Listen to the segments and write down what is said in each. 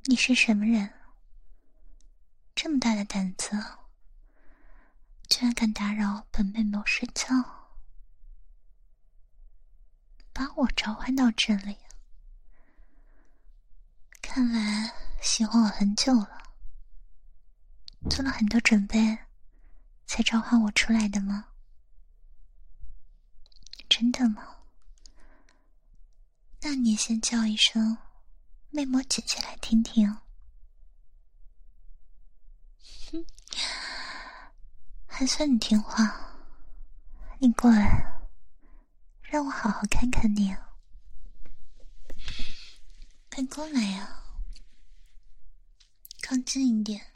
你是什么人？这么大的胆子，居然敢打扰本妹妹睡觉，把我召唤到这里。看来喜欢我很久了，做了很多准备才召唤我出来的吗？真的吗？那你先叫一声妹魔姐姐来听听。哼，还算你听话，你过来，让我好好看看你啊。快过来呀，靠近一点。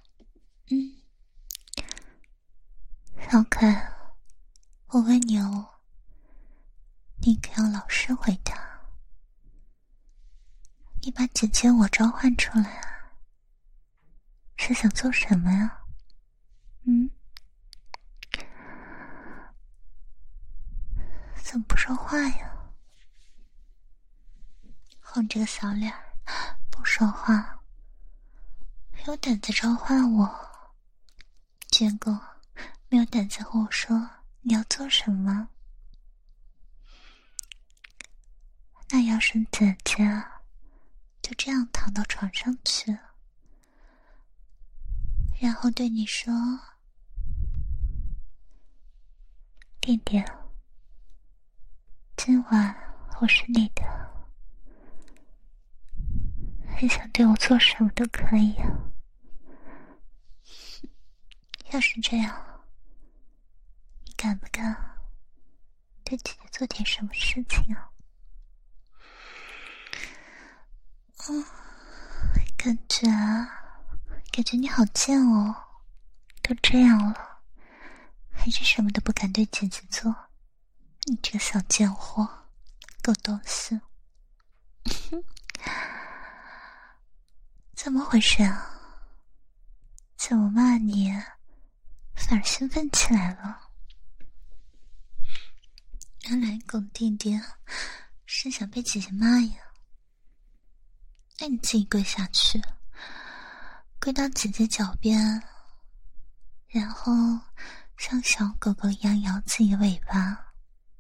小可爱，我问你哦，你可要老实回答。你把姐姐我召唤出来啊，是想做什么呀？怎么不说话呀？红这个小脸儿，不说话，有胆子召唤我，结果没有胆子和我说你要做什么。那要是姐姐就这样躺到床上去，然后对你说，弟弟，今晚我是你的，你想对我做什么都可以啊。要是这样，你敢不敢对姐姐做点什么事情啊？感觉你好贱哦，都这样了，还是什么都不敢对姐姐做，你这个小贱货，狗东西。怎么回事啊？怎么骂你反而兴奋起来了？原来狗弟弟是想被姐姐骂呀？那你自己跪下去，跪到姐姐脚边，然后像小狗狗一样摇自己尾巴。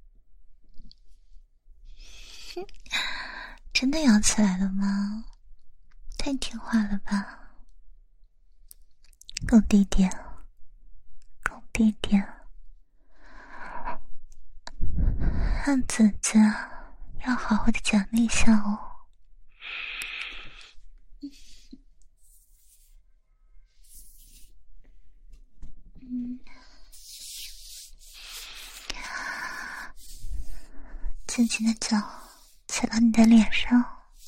真的摇起来了吗？太听话了吧，狗弟弟，狗弟弟，让姐姐要好好的奖励一下哦。姐姐的脚踩到你的脸上，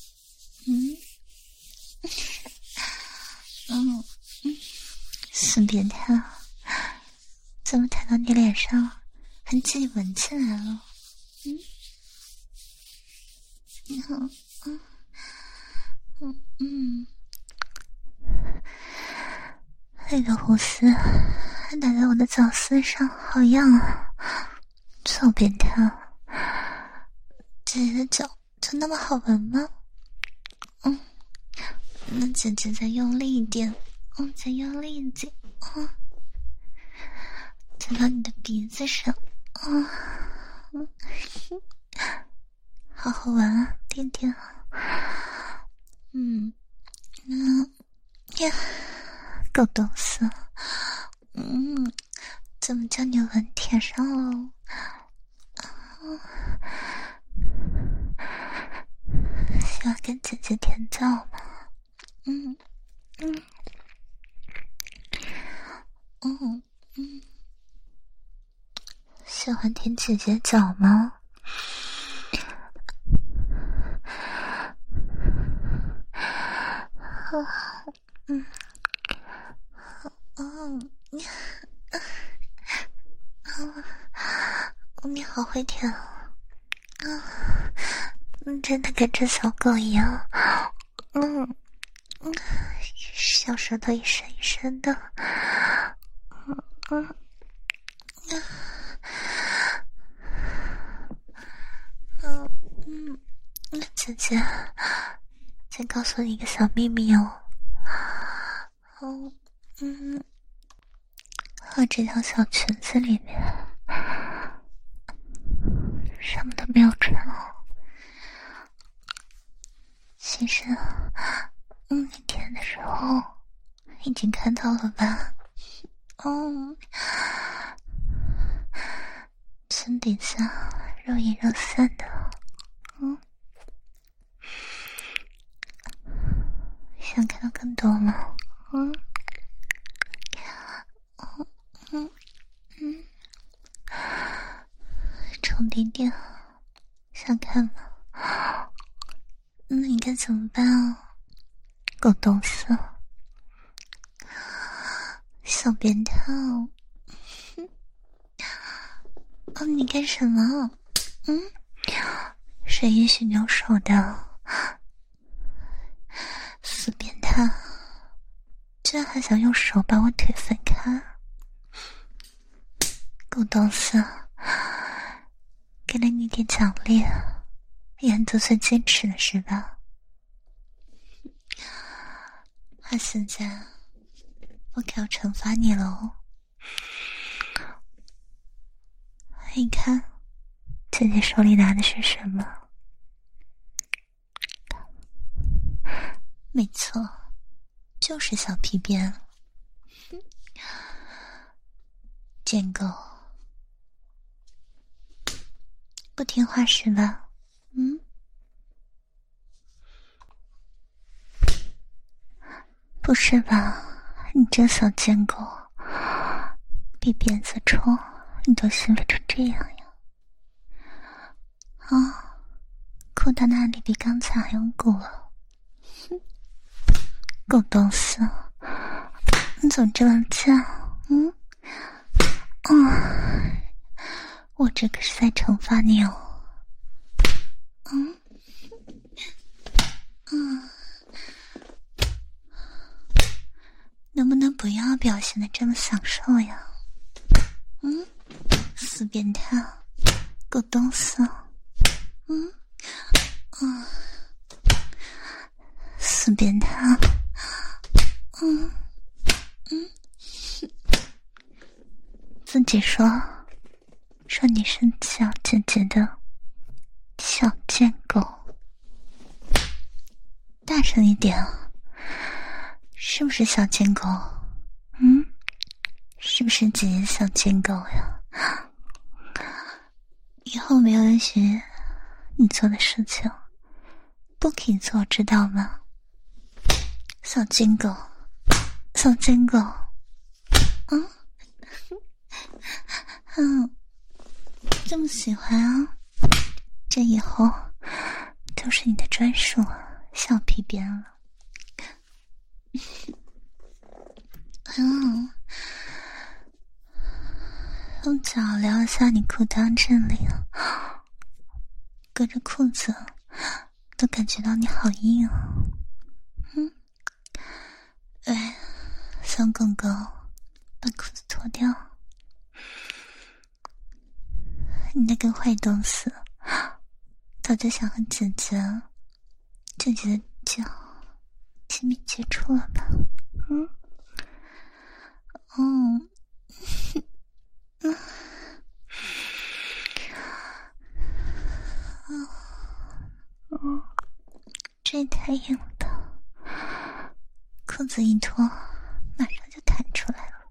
死变态，怎么踩到你脸上还自己闻起来了？那个胡丝还打在我的脚丝上，好痒啊！臭变态！姐姐的脚就那么好闻吗？那姐姐再用力一点，再用力一点，踩到你的鼻子上，好好闻啊，弟弟。狗东西，怎么叫你闻舔上了？喜欢跟姐姐舔脚吗？喜欢舔姐姐脚吗？你好会舔啊！真的跟这小狗一样，小舌头一伸一伸的，姐姐，再告诉你一个小秘密哦， 后，我这条小裙子里面什么都没有穿哦。其实，你舔的时候已经看到了吧？裙底下若隐若现的，想看到更多吗？臭弟弟，想看吗？那你该怎么办啊？狗东西，小变态哦！你干什么？谁允许你用手的？死变态！居然还想用手把我腿分开！狗东西，给了你点奖励，原则最坚持了是吧？现在我可要惩罚你了哦！你看，姐姐手里拿的是什么？没错，就是小皮鞭。贱狗，不听话是吧？不是吧？你这小贱狗，比鞭子臭，你都心里成这样呀？裤裆那里比刚才还要鼓了。狗东西，你怎么这么犟？我这可是在惩罚你哦。能不能不要表现得这么享受呀？死变态，狗东西，死变态，自己说你是小姐姐的小贱狗，大声一点啊！是不是小贱狗？是不是姐姐小贱狗呀？以后没有允许你做的事情不可以做，知道吗？小贱狗，小贱狗，这么喜欢啊？这以后就是你的专属小皮鞭了。用脚撩一下你裤裆这里啊，隔着裤子都感觉到你好硬啊。小狗狗，把裤子脱掉。你那个坏东西，早就想和姐姐的脚亲密接触了吧？这也太硬了吧！裤子一脱，马上就弹出来了。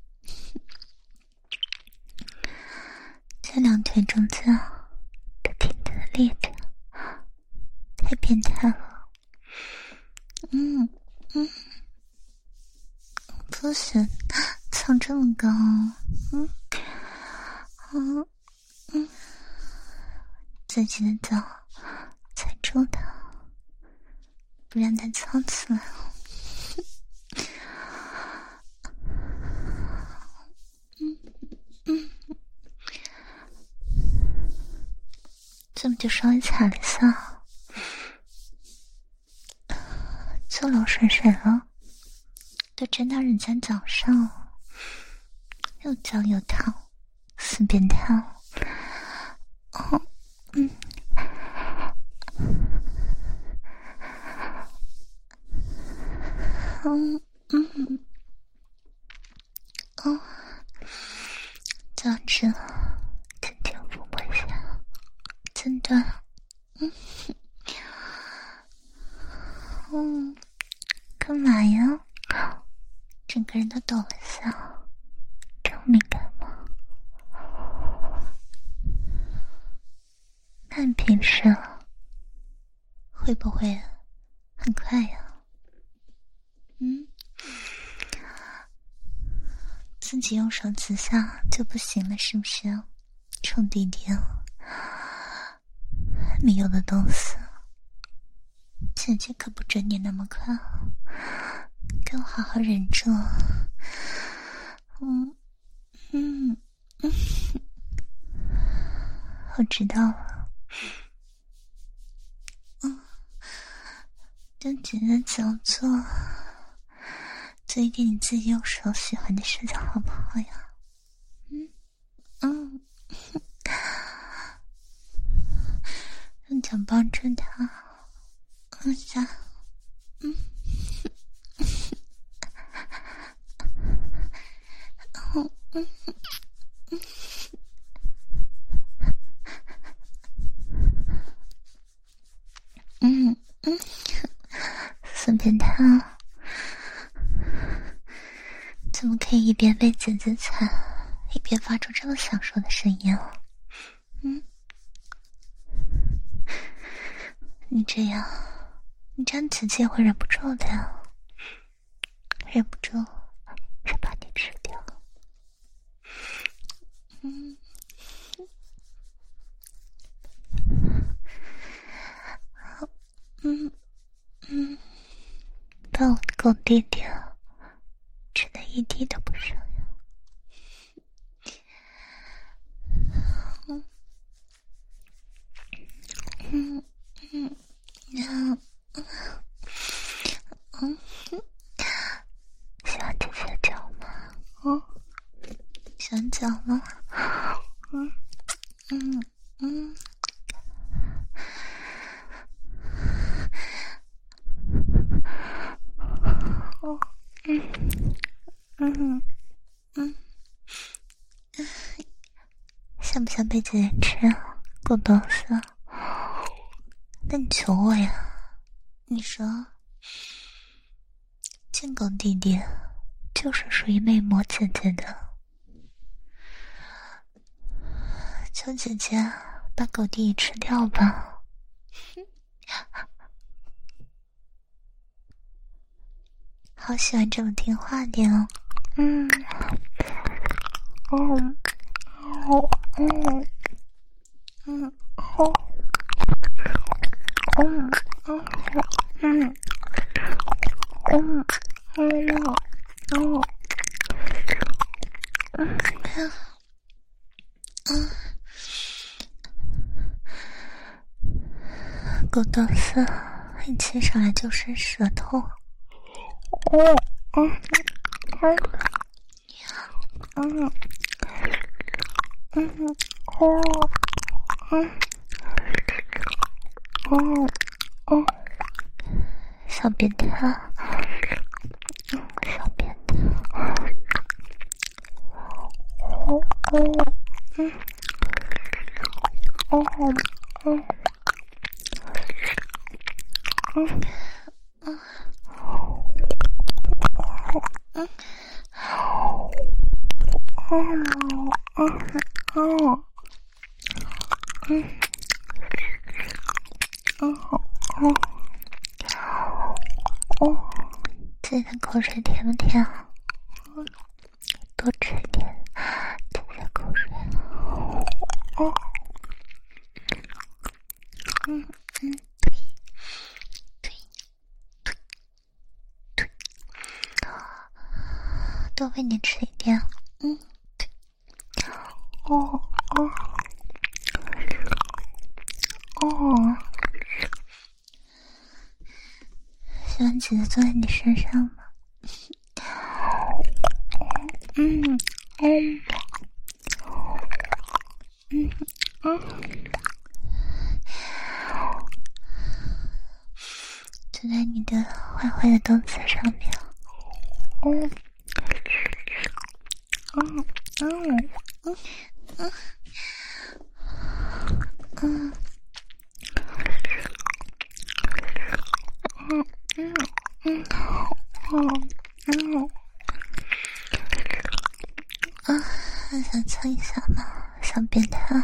这两腿中间都挺着的裂着，太变态了。不行，藏这么高，自己的脚踩住它，不让它翘起来了。这么就稍微踩了一下，就流水了，都沾到人家脚上了，又脏又烫，死变态。 哦，这样子，轻轻抚摸一下，真的，干嘛呀？整个人都抖了下，这么敏感吗？那你平时会不会很快呀？自己用手指下就不行了，是不是？臭弟弟，没有的东西，姐姐可不准你那么快，给我好好忍住。我知道了。就姐姐只要做一点你自己用手喜欢的事情，好不好呀？用脚帮着他，按下，死变态，怎么可以一边被姐姐踩，一边发出这么享受的声音啊？你这样姐姐会忍不住的呀，忍不住就把你吃掉。把我的狗弟弟吃得一滴都不剩呀。喜欢姐姐的脚吗？喜欢脚吗？想不想被姐姐吃啊？狗东西，那你求我呀？你说，贱狗弟弟就是属于魅魔姐姐的，求姐姐把狗弟弟吃掉吧。好喜欢这么听话的哦。狗东西，一亲上来就是舌头。小变态，小变态。自己的口水甜不甜？多吃一点自己的口水。多喂你吃一点。喜欢姐姐坐在你身上吗？坐在你的坏坏的东西上面。 想亲一下吗？小变态。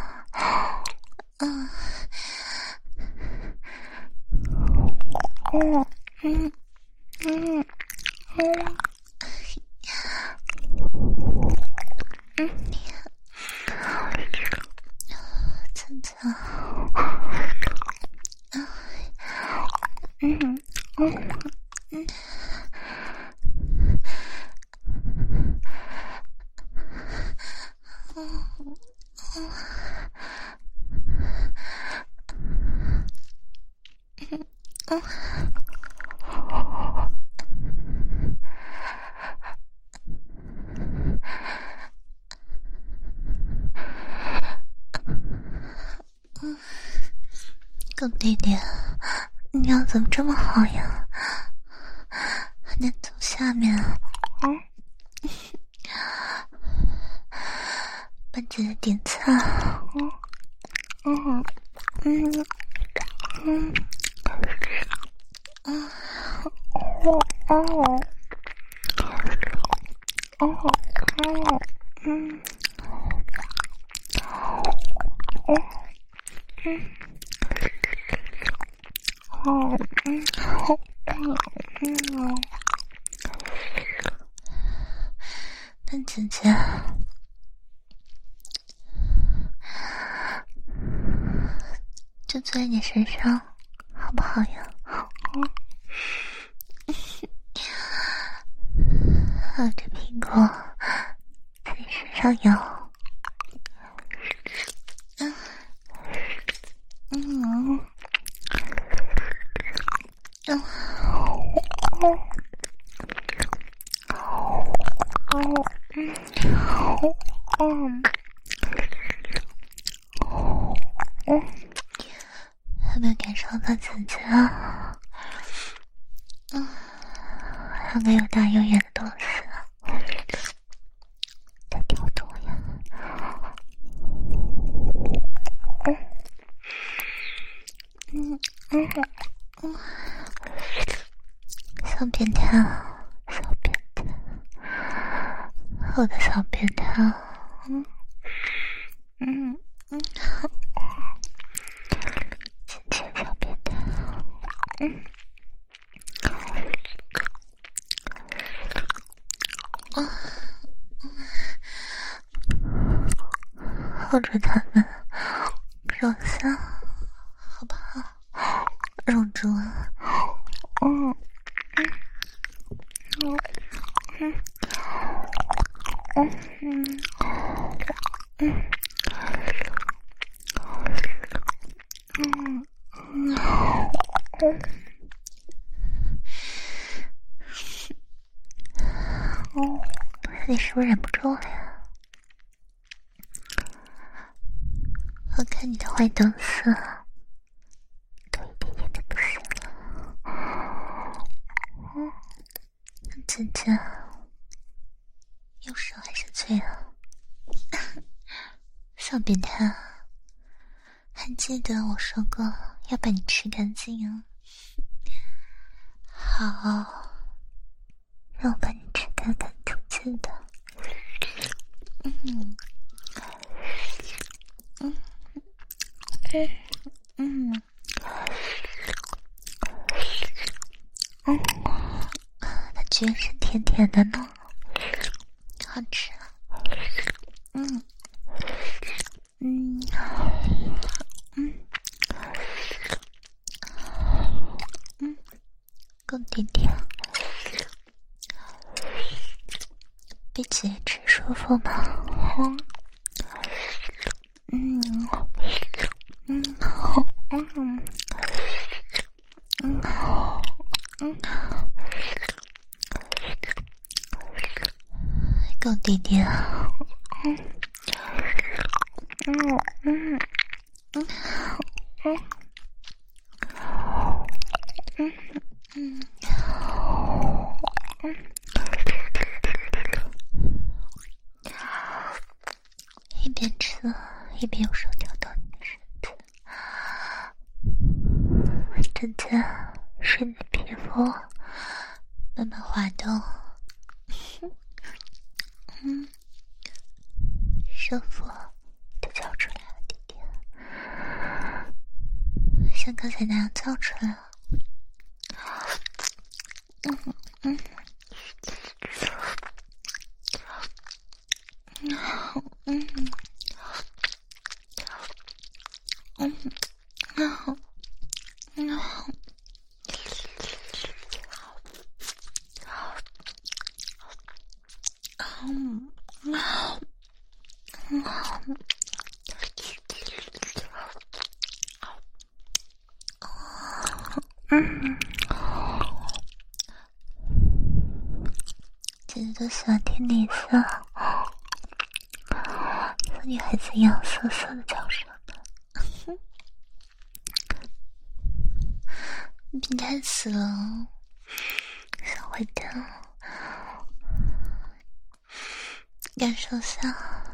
狗弟弟，你要怎么这么好呀？还能从下面帮姐姐点菜。但姐姐，就坐在你身上，好不好呀？抱着苹果在你身上摇。有没有感受到姐姐啊？两个又大又圆的东西在挑逗呀。小变态，小变态，我的小变态。姐姐小变态。抱着他们，揉下，好不好？揉住啊！你是不是忍不住了呀？我看你的坏东西都一点点的不行了。姐姐，用手还是嘴啊？小变态，还记得我说过要把你吃干净啊？好，让我把你吃干干净净的。它居然是甜甜的呢，好吃啊！够甜甜，被姐姐吃舒服吗？够弟弟啊！ 腹慢慢滑动，舒服就叫出来了，弟弟，像刚才那样叫出来了。姐姐就喜欢听你色，像女孩子一样涩涩的叫声的。变态死了，小坏蛋，感受下。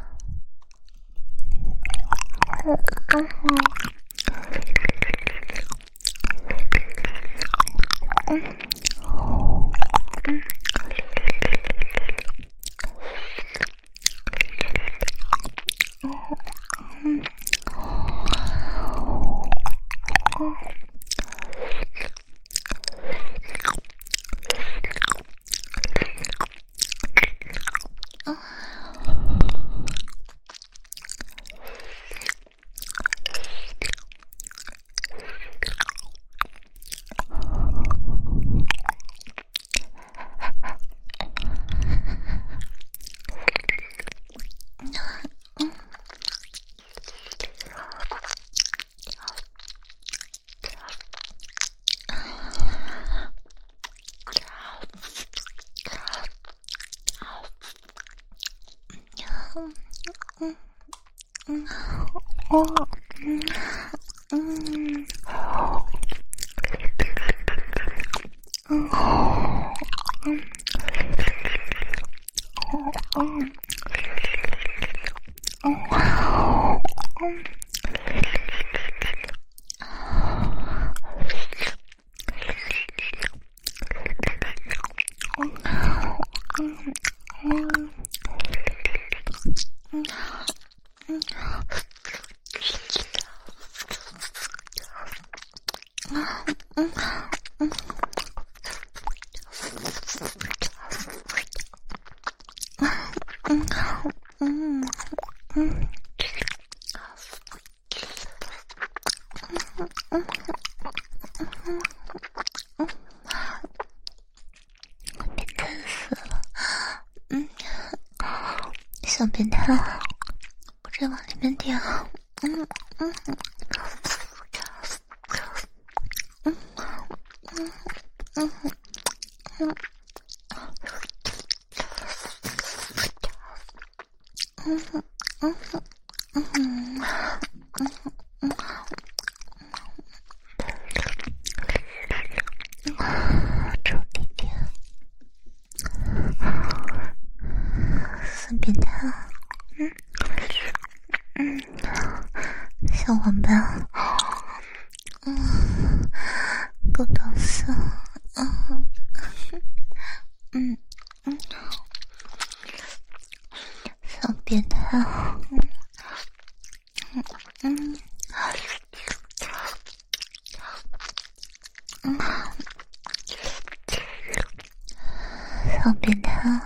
小变态，不准往里面顶。臭弟弟，死变态，小王八，够搞笑，小变态，小变态，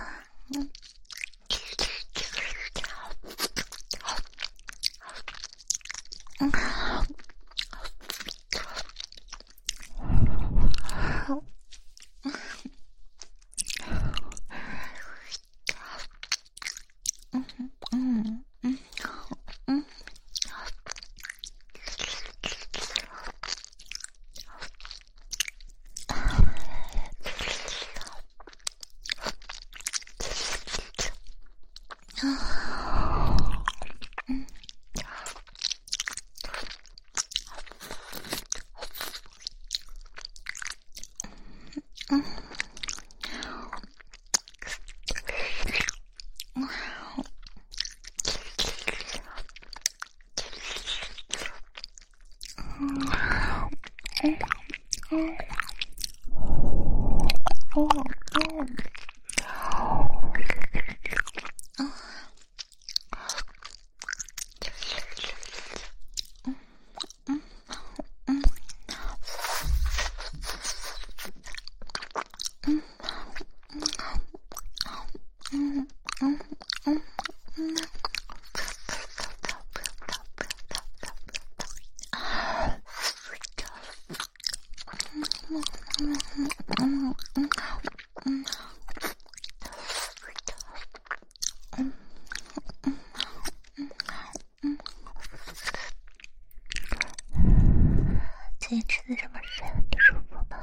今天吃的这么深，你舒服吗？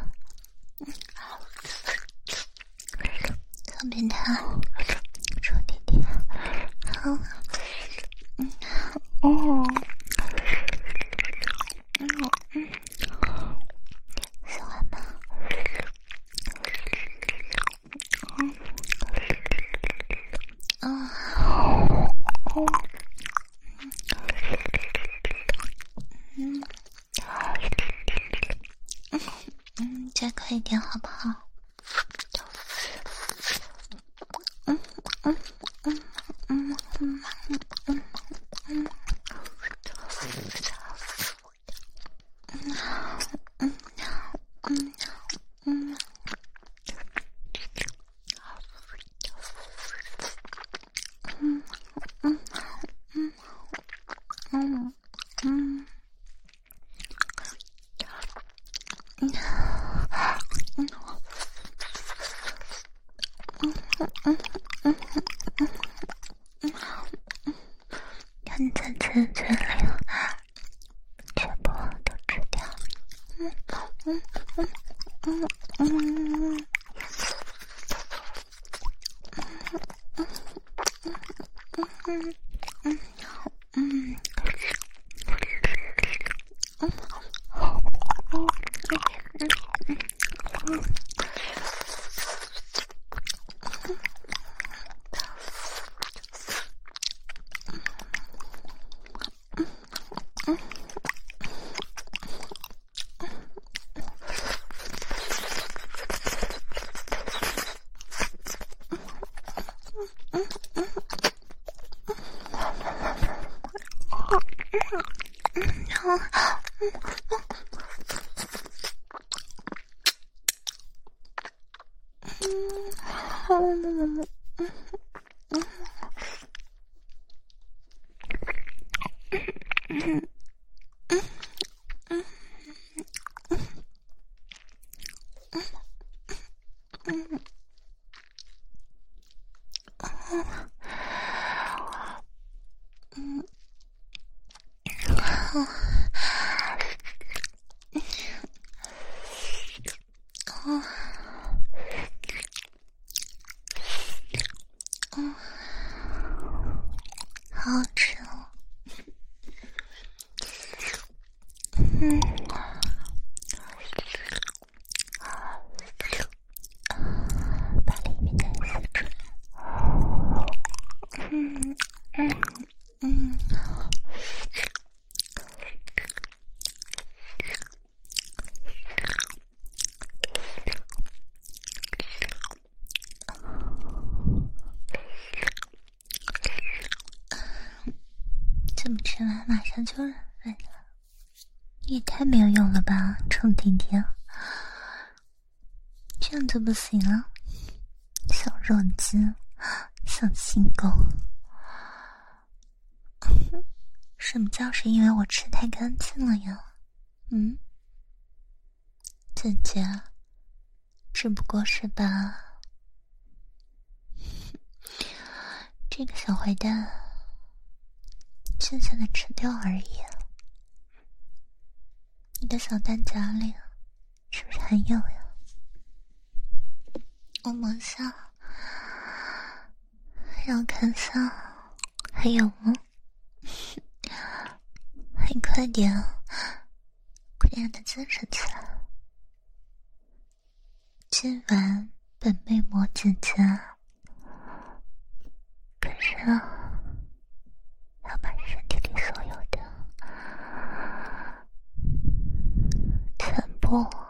特别烫，臭弟弟，好，喜欢吗？再快一点好不好？看你在吃嘴里，全部都吃掉。好好吃哦。把里面的撕出来。这么吃完马上就软了，你也太没有用了吧，臭甜甜！这样就不行了，小弱鸡，小心狗。什么叫是因为我吃太干净了呀？姐姐，只不过是把这个小坏蛋剩下的吃掉而已。你的小蛋夹里是不是还有呀？我摸下，让我看下，还有吗？还快点，快点让它坚持起来。今晚本妹魔姐姐可是要把身体里所有的全部